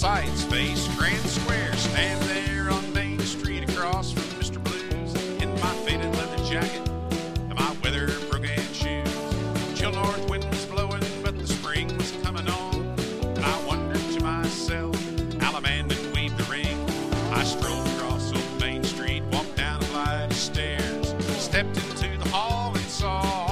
sights face Grand Square. Stand there on Main Street across from Mr. Blues in my faded leather jacket and my weather-broken shoes. Chill north wind was blowing, but the spring was coming on. And I wondered to myself, Allemanden weave the ring. I strolled across old Main Street, walked down a flight of stairs, stepped into the hall and saw